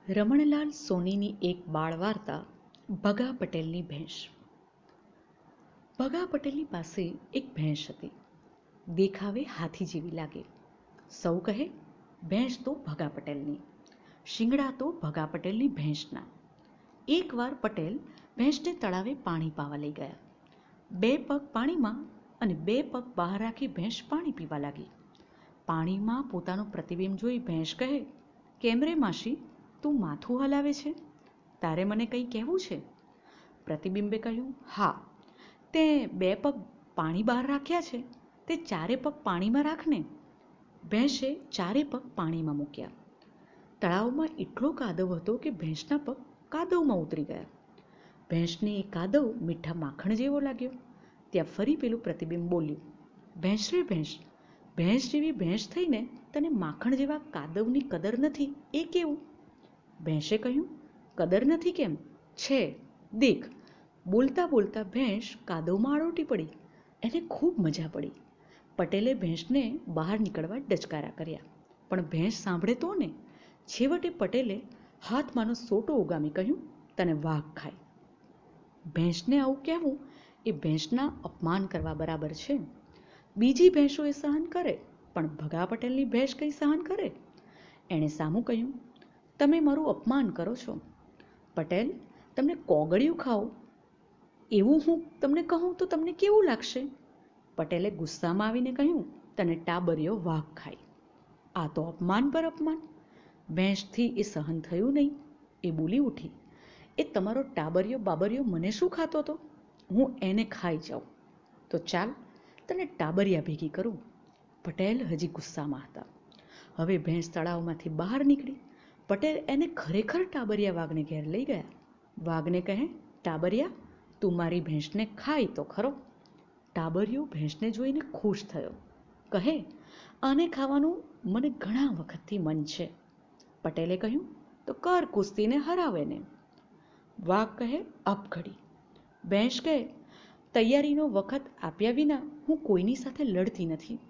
રમણલાલ સોનીની એક બાળ વાર્તા ભગા પટેલની ભેંસ. ભગા પટેલની પાસે એક ભેંસ હતી. દેખાવે હાથી જેવી લાગે. સૌ કહે ભેંસ તો ભગા પટેલની, શિંગડા તો ભગા પટેલની ભેંસના. એકવાર પટેલ ભેંસને તળાવે પાણી પાવા લઈ ગયા. 2 પગ પાણીમાં અને 2 પગ બહાર રાખી ભેંસ પાણી પીવા લાગી. પાણીમાં પોતાનું પ્રતિબિંબ જોઈ ભેંસ કહે, કેમ રે માસી, તું માથું હલાવે છે? તારે મને કંઈ કહેવું છે? પ્રતિબિંબે કહ્યું, હા, તે 2 પગ પાણી બહાર રાખ્યા છે, તે 4 પગ પાણીમાં રાખને. ભેંસે 4 પગ પાણીમાં મૂક્યા. તળાવમાં એટલો કાદવ હતો કે ભેંસના પગ કાદવમાં ઉતરી ગયા. ભેંસને એ કાદવ મીઠા માખણ જેવો લાગ્યો. ત્યાં ફરી પેલું પ્રતિબિંબ બોલ્યું, ભેંસ રે ભેંસ, ભેંસ જેવી ભેંસ થઈને તને માખણ જેવા કાદવની કદર નથી, એ કેવું? ભેંસે કહ્યું, કદર નથી કેમ? છે, દેખ. બોલતા બોલતા ભેંસ કાદવમાં આડોટી પડી. એને ખૂબ મજા પડી. પટેલે ભેંસને બહાર નીકળવા ડચકારા કર્યા, પણ ભેંસ સાંભળે તો ને. છેવટે પટેલે હાથમાંનો સોટો ઉગામી કહ્યું, તને વાઘ ખાય. ભેંસને આવું કહેવું એ ભેંસના અપમાન કરવા બરાબર છે. બીજી ભેંસો એ સહન કરે, પણ ભગા પટેલની ભેંસ કંઈ સહન કરે? એણે સામું કહ્યું, તમે મારું અપમાન કરો છો. પટેલ, તમને કોગળિયું ખાઓ એવું હું તમને કહું તો તમને કેવું લાગશે? પટેલે ગુસ્સામાં આવીને કહ્યું, તને ટાબરિયો વાઘ ખાય. આ તો અપમાન પર અપમાન. ભેંસથી એ સહન થયું નહીં. એ બોલી ઉઠી, એ તમારો ટાબરિયો બાબરિયો મને શું ખાતો હતો? હું એને ખાઈ જાઉં. તો ચાલ, તને ટાબરિયા ભેગી કરું. પટેલ હજી ગુસ્સામાં હતા. હવે ભેંસ તળાવમાંથી બહાર નીકળી. પટેલ એને ખરેખર ટાબરિયા વાઘને ઘેર લઈ ગયા. વાઘને કહે, ટાબરિયા, તું મારી ભેંસને ખાય તો ખરો. ટાબરિયો ભેંસને જોઈને ખુશ થયો. કહે, આને ખાવાનું મને ઘણા વખતથી મન છે. પટેલે કહ્યું, તો કર કુસ્તીને હરાવેને. વાઘ કહે, અપઘડી. ભેંસ કહે, તૈયારીનો વખત આપ્યા વિના હું કોઈની સાથે લડતી નથી.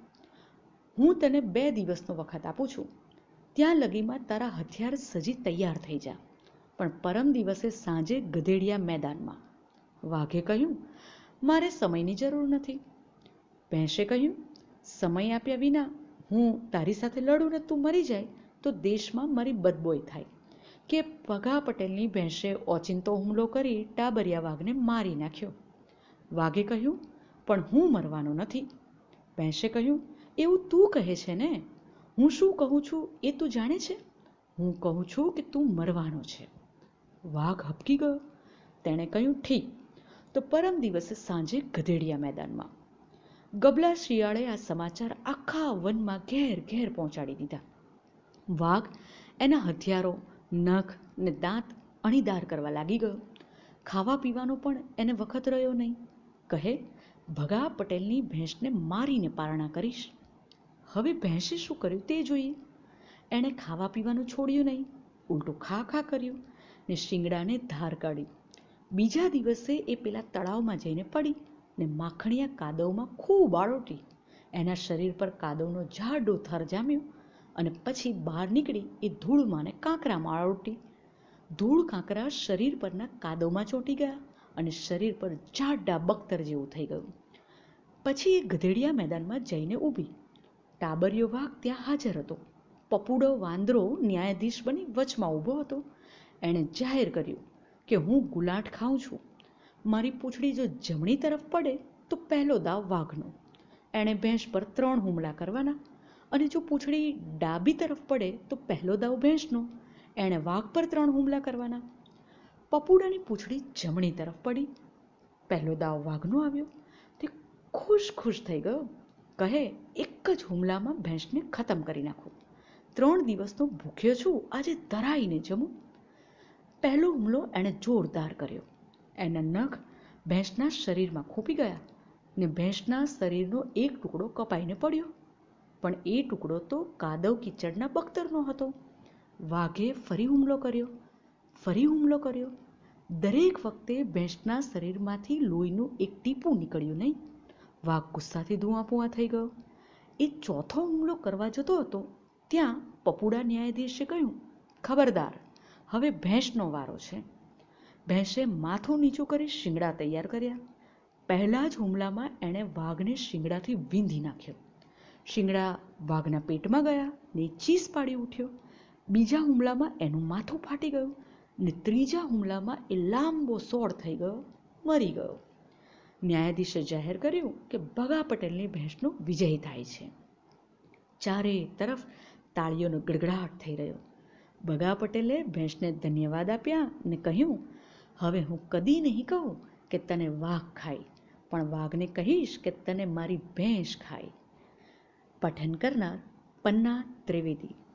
હું તને 2 દિવસનો વખત આપું છું. ત્યાં લગીમાં તારા હથિયાર સજી તૈયાર થઈ જા, પણ પરમ દિવસે સાંજે ગધેડિયા મેદાનમાં. વાઘે કહ્યું, મારે સમયની જરૂર નથી. ભેંસે કહ્યું, સમય આપ્યા વિના હું તારી સાથે લડું ને તું મરી જાય તો દેશમાં મારી બદબોય થાય કે ભગા પટેલની ભેંસે ઓચિંતો હુમલો કરી ટાબરિયા વાઘને મારી નાખ્યો. વાઘે કહ્યું, પણ હું મરવાનો નથી. ભેંસે કહ્યું, એવું તું કહે છે ને? હું શું કહું છું એ તું જાણે છે? હું કહું છું કે તું મરવાનો છે. વાઘ હબકી ગયો. તેણે કહ્યું, ઠીક, તો પરમ દિવસે સાંજે ગધેડિયા મેદાનમાં. ગબલા શિયાળે આ સમાચાર આખા વનમાં ઘેર ઘેર પહોંચાડી દીધા. વાઘ એના હથિયારો, નખ ને દાંત અણીદાર કરવા લાગી ગયો. ખાવા પીવાનો પણ એને વખત રહ્યો નહીં. કહે, ભગા પટેલની ભેંસને મારીને પારણા કરીશ. હવે ભેંસે શું કર્યું તે જોઈએ. એણે ખાવા પીવાનું છોડ્યું નહીં, ઉલટું ખા ખા કર્યું ને શિંગડાને ધાર કાઢી. બીજા દિવસે એ પેલા તળાવમાં જઈને પડી ને માખણિયા કાદવમાં ખૂબ આળોટી. એના શરીર પર કાદવનો જાડો થર જામ્યો અને પછી બહાર નીકળી એ ધૂળમાં ને કાંકરામાં આળોટી. ધૂળ કાંકરા શરીર પરના કાદવમાં ચોંટી ગયા અને શરીર પર જાડા બખ્તર જેવું થઈ ગયું. પછી એ ગધેડિયા મેદાનમાં જઈને ઊભી. ટાબરિયો વાઘ ત્યાં હાજર હતો. પપુડો વાંદરો ન્યાયાધીશ બની વચમાં ઊભો હતો. એણે જાહેર કર્યું કે હું ગુલાટ ખાઉં છું. મારી પૂંછડી જો જમણી તરફ પડે તો પહેલો દાવ વાઘનો. એણે ભેંસ પર 3 હુમલા કરવાના અને જો પૂંછડી ડાબી તરફ પડે તો પહેલો દાવ ભેંસનો. એણે વાઘ પર 3 હુમલા કરવાના. પપુડાની પૂંછડી જમણી તરફ પડી. પહેલો દાવ વાઘનો આવ્યો. તે ખુશ ખુશ થઈ ગયો. કહે, એક જ હુમલામાં ભેંસને ખતમ કરી નાખું. 3 દિવસનો ભૂખ્યો છું, આજે ધરાઈને જમું. પહેલો હુમલો એણે જોરદાર કર્યો. એના નખ ભેંસના શરીરમાં ખૂંપી ગયા ને ભેંસના શરીરનો એક ટુકડો કપાઈને પડ્યો. પણ એ ટુકડો તો કાદવ કીચડના બખ્તરનો હતો. વાઘે ફરી હુમલો કર્યો, ફરી હુમલો કર્યો. દરેક વખતે ભેંસના શરીરમાંથી લોહીનું એક ટીપું નીકળ્યું નહીં. વાઘ ગુસ્સાથી ધુઆપુઆ થઈ ગયો. એ ચોથો હુમલો કરવા જતો હતો ત્યાં પપુડા ન્યાયાધીશે કહ્યું, ખબરદાર, હવે ભેંસનો વારો છે. ભેંસે માથું નીચું કરી શિંગડા તૈયાર કર્યા. પહેલા જ હુમલામાં એણે વાઘને શિંગડાથી વીંધી નાખ્યો. શિંગડા વાઘના પેટમાં ગયા ને ચીસ પાડી ઉઠ્યો. બીજા હુમલામાં એનું માથું ફાટી ગયું ને ત્રીજા હુમલામાં એ લાંબો સોળ થઈ ગયો, મરી ગયો. ન્યાયાધીશે જાહેર કર્યું કે ભગા પટેલની ભેંસનો વિજય થાય છે. ચારે તરફ તાળીઓનો ગડગડાટ થઈ રહ્યો. ભગા પટેલે ભેંસને ધન્યવાદ આપ્યા ને કહ્યું, હવે હું કદી નહીં કહું કે તને વાઘ ખાય, પણ વાઘને કહીશ કે તને મારી ભેંસ ખાય. પઠન કરનાર પન્ના ત્રિવેદી.